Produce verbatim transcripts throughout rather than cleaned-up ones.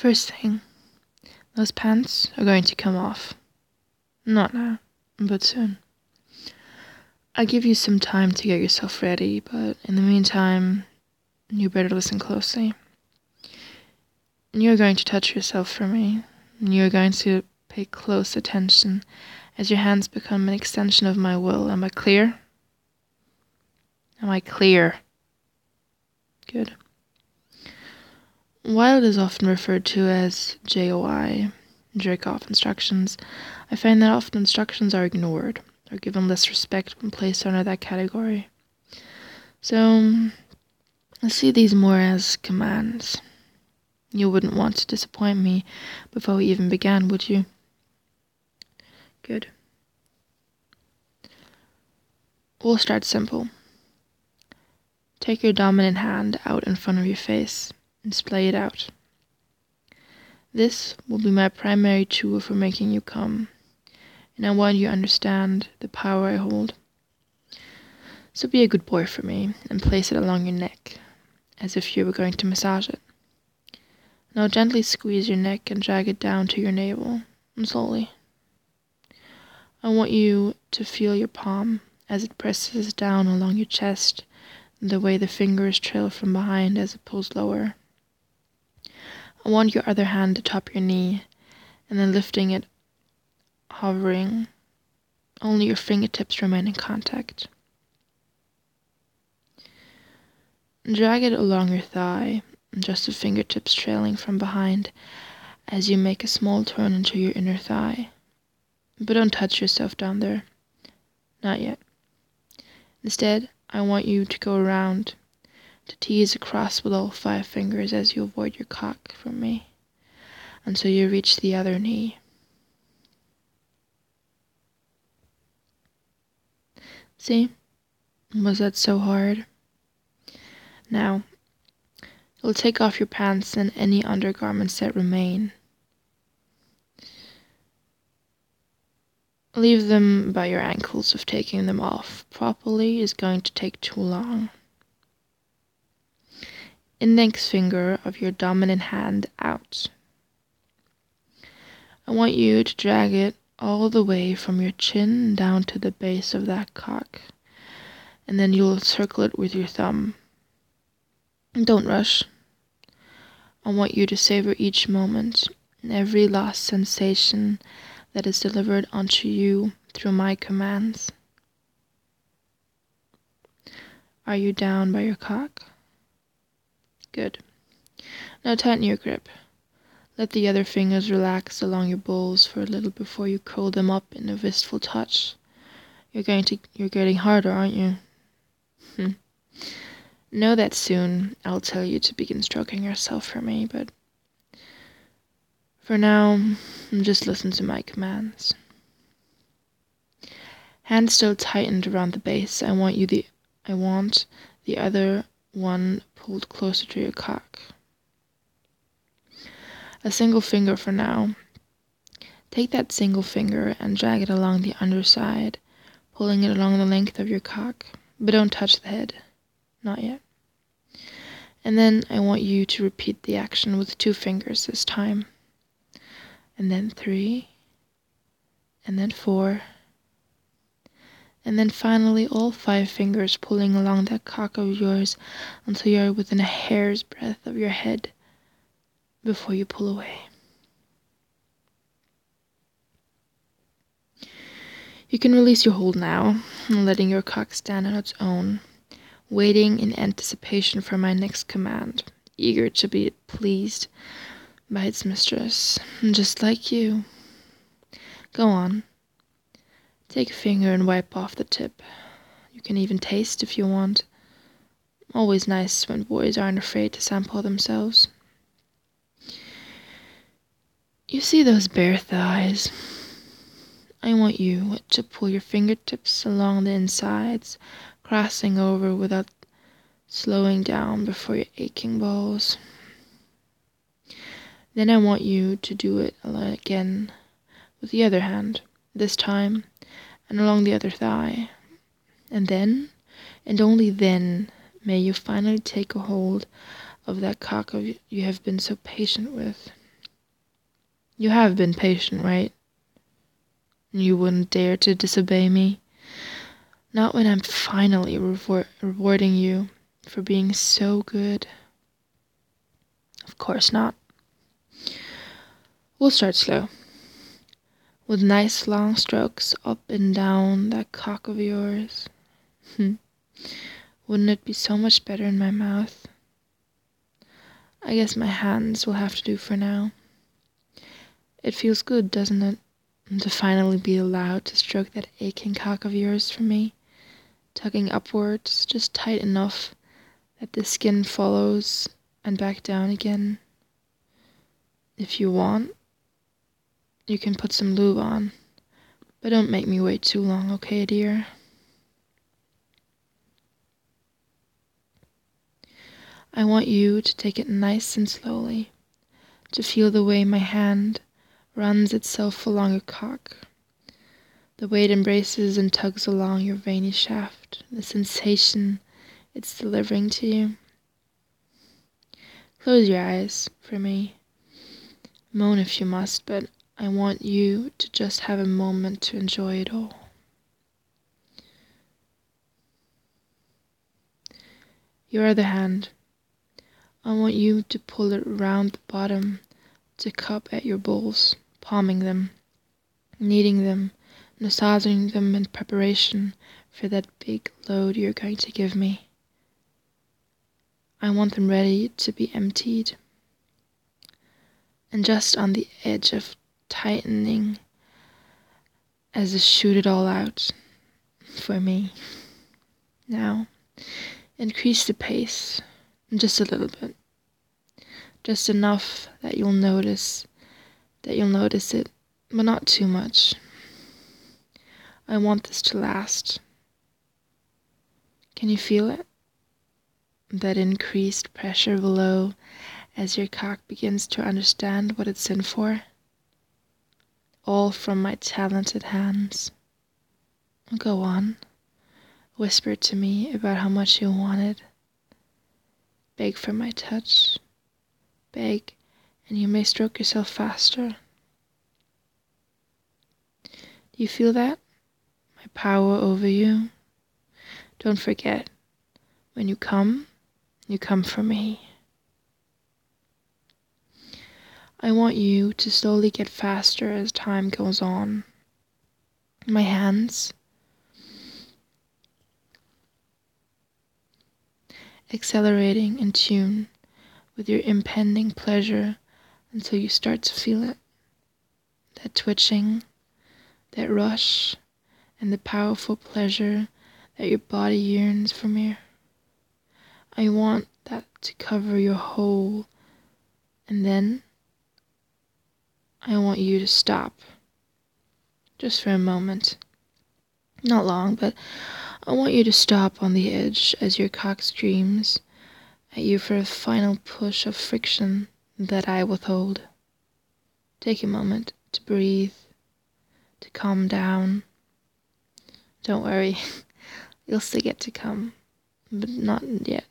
First thing, those pants are going to come off. Not now, but soon. I give you some time to get yourself ready, but in the meantime, you better listen closely. You're going to touch yourself for me. You're going to pay close attention as your hands become an extension of my will. Am I clear? Am I clear? Good. While it is often referred to as J O I, jerk-off instructions, I find that often instructions are ignored or given less respect when placed under that category. So, I see these more as commands. You wouldn't want to disappoint me before we even began, would you? Good. We'll start simple. Take your dominant hand out in front of your face and splay it out. This will be my primary tool for making you come, and I want you to understand the power I hold. So be a good boy for me and place it along your neck, as if you were going to massage it. Now gently squeeze your neck and drag it down to your navel, and slowly. I want you to feel your palm as it presses down along your chest, and the way the fingers trail from behind as it pulls lower. I want your other hand to top your knee, and then lifting it, hovering. Only your fingertips remain in contact. Drag it along your thigh, just the fingertips trailing from behind as you make a small turn into your inner thigh. But don't touch yourself down there. Not yet. Instead, I want you to go around, to tease across with all five fingers as you avoid your cock from me, until you reach the other knee. See? Was that so hard? Now, you'll take off your pants and any undergarments that remain. Leave them by your ankles if taking them off properly is going to take too long. Index finger of your dominant hand out. I want you to drag it all the way from your chin down to the base of that cock, and then you'll circle it with your thumb. Don't rush. I want you to savor each moment and every last sensation that is delivered onto you through my commands. Are you down by your cock? Good. Now tighten your grip. Let the other fingers relax along your balls for a little before you curl them up in a wistful touch. You're going to you're getting harder, aren't you? Hmm. Know that soon I'll tell you to begin stroking yourself for me, but for now, just listen to my commands. Hand still tightened around the base. I want you the I want the other one pulled closer to your cock. A single finger for now. Take that single finger and drag it along the underside, pulling it along the length of your cock, but don't touch the head. Not yet. And then I want you to repeat the action with two fingers this time. And then three, and then four, and then finally all five fingers pulling along that cock of yours until you're within a hair's breadth of your head before you pull away. You can release your hold now, letting your cock stand on its own, waiting in anticipation for my next command, eager to be pleased by its mistress, just like you. Go on. Take a finger and wipe off the tip. You can even taste if you want. Always nice when boys aren't afraid to sample themselves. You see those bare thighs? I want you to pull your fingertips along the insides, crossing over without slowing down before your aching balls. Then I want you to do it again with the other hand, this time, and along the other thigh. And then, and only then, may you finally take a hold of that cock of you have been so patient with. You have been patient, right? You wouldn't dare to disobey me. Not when I'm finally rewar- rewarding you for being so good. Of course not. We'll start slow, with nice long strokes up and down that cock of yours. Hmm. Wouldn't it be so much better in my mouth? I guess my hands will have to do for now. It feels good, doesn't it, to finally be allowed to stroke that aching cock of yours for me, tugging upwards just tight enough that the skin follows and back down again. If you want, you can put some lube on, but don't make me wait too long, okay, dear? I want you to take it nice and slowly, to feel the way my hand runs itself along your cock, the way it embraces and tugs along your veiny shaft, the sensation it's delivering to you. Close your eyes for me. Moan if you must, but I want you to just have a moment to enjoy it all. Your other hand, I want you to pull it round the bottom, to cup at your balls, palming them, kneading them, massaging them in preparation for that big load you're going to give me. I want them ready to be emptied. And just on the edge of tightening as to shoot it all out for me. Now, increase the pace just a little bit. Just enough that you'll notice, that you'll notice it, but not too much. I want this to last. Can you feel it? That increased pressure below as your cock begins to understand what it's in for? All from my talented hands. Go on. Whisper to me about how much you want it. Beg for my touch. Beg, and you may stroke yourself faster. Do you feel that? My power over you? Don't forget, when you come, you come for me. I want you to slowly get faster as time goes on. My hands, accelerating in tune with your impending pleasure until you start to feel it. That twitching, that rush, and the powerful pleasure that your body yearns for me. I want that to cover your whole, and then I want you to stop, just for a moment. Not long, but I want you to stop on the edge as your cock screams at you for a final push of friction that I withhold. Take a moment to breathe, to calm down. Don't worry, you'll still get to come, but not yet.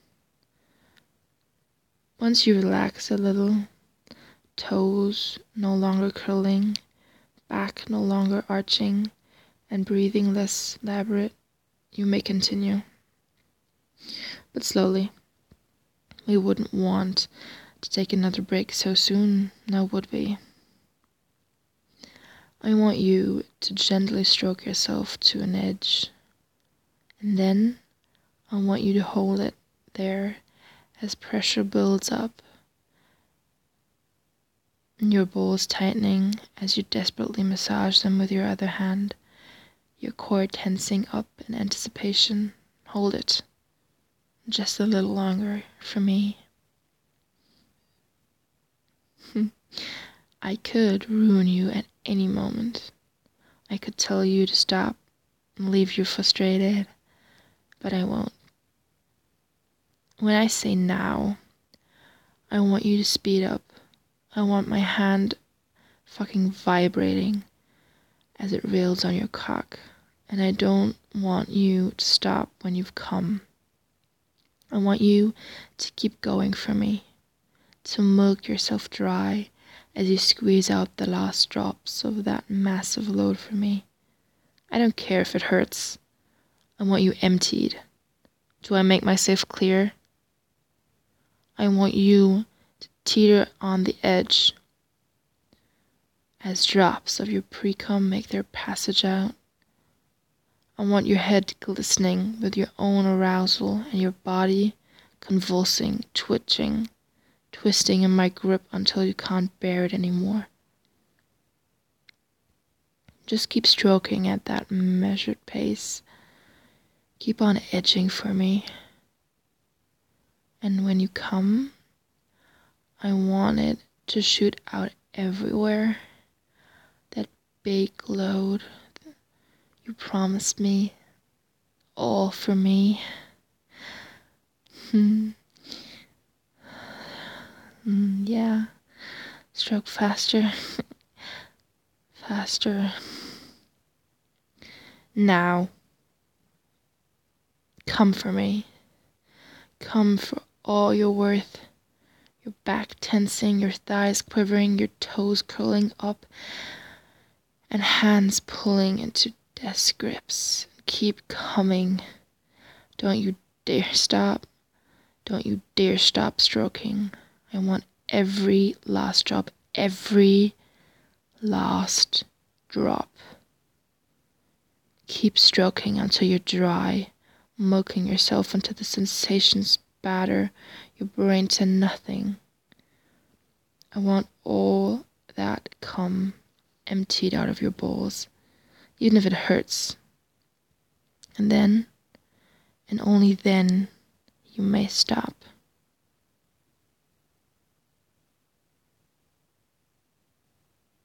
Once you relax a little, toes no longer curling, back no longer arching, and breathing less elaborate, you may continue. But slowly. We wouldn't want to take another break so soon, now would we? I want you to gently stroke yourself to an edge, and then I want you to hold it there as pressure builds up, and your balls tightening as you desperately massage them with your other hand, your core tensing up in anticipation. Hold it just a little longer for me. I could ruin you at any moment. I could tell you to stop and leave you frustrated, but I won't. When I say now, I want you to speed up. I want my hand fucking vibrating as it rails on your cock, and I don't want you to stop when you've come. I want you to keep going for me, to milk yourself dry as you squeeze out the last drops of that massive load for me. I don't care if it hurts. I want you emptied. Do I make myself clear? I want you to teeter on the edge as drops of your pre-cum make their passage out. I want your head glistening with your own arousal and your body convulsing, twitching, twisting in my grip until you can't bear it anymore. Just keep stroking at that measured pace. Keep on edging for me. And when you come, I want it to shoot out everywhere. That big load you promised me, all for me. Hmm. Mm, yeah. Stroke faster. Faster. Now. Come for me. Come for all you're worth. Your back tensing, your thighs quivering, your toes curling up, and hands pulling into death grips. Keep coming. Don't you dare stop. Don't you dare stop stroking. I want every last drop, every last drop. Keep stroking until you're dry, milking yourself until the sensations batter your brain to nothing. I want all that cum emptied out of your bowls, even if it hurts. And then, and only then, you may stop.